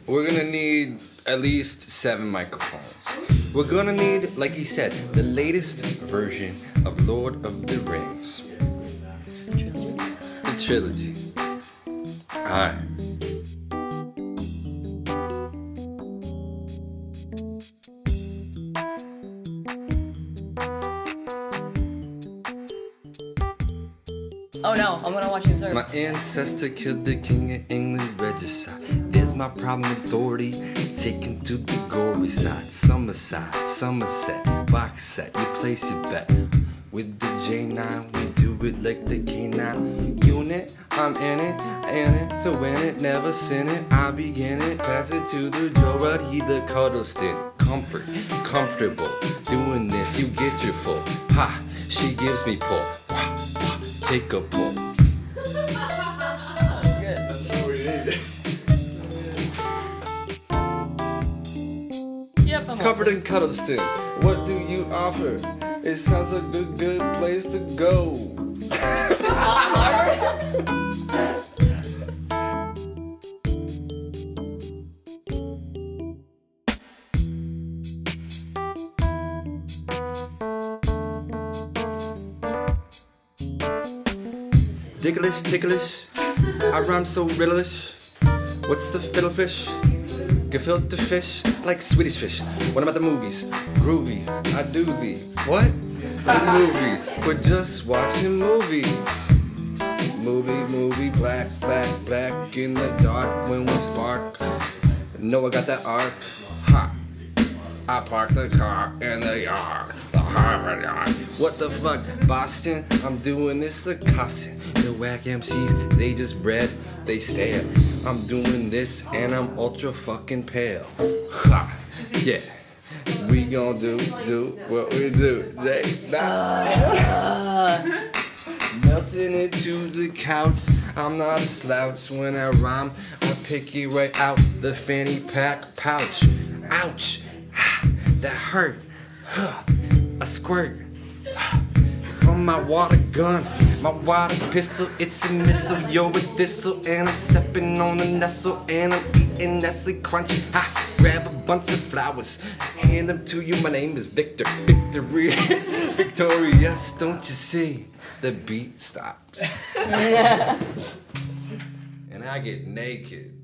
We're gonna need at least 7 microphones. We're gonna need, like he said, the latest version of Lord of the Rings. The trilogy. Alright. Oh no, I'm gonna watch you observe. My ancestor killed the king of England, regicide. There's my problem, authority, taken to the gory side. Somerset, box set, you place your bet. With the J9, we do it like the K9 unit. I'm in it to win it, never sin it. I begin it, pass it to the Joe Rud, he the Cuddleston. Comfortable, doing this, you get your full. Ha, she gives me pull. Take a pull. That's good. That's what we need. Yep, I'm Comfort and Cuddleston, what do you offer? It sounds like a good place to go. Ticklish, I rhyme so riddlish. What's the fiddlefish? Gefilte fish, like Swedish fish. What about the movies? Groovy, I do the what? The movies. We're just watching movies. Movie, black in the dark when we spark. Know I got that arc. Ha! I parked the car in the yard. The Harvard yard. What the fuck, Boston? I'm doing this accosting. The whack MCs, they just bred, they stale. I'm doing this and I'm ultra fucking pale. Ha! Yeah. We gon' do what we do. Melting into the couch. I'm not a slouch when I rhyme. I pick you right out the fanny pack pouch. Ouch! That hurt. A squirt from my water gun, my water pistol. It's a missile, you're a thistle, and I'm stepping on a nestle, and I'm eating Nestle Crunch. I grab a bunch of flowers, hand them to you. My name is Victor, Victorious. Don't you see? The beat stops, and I get naked.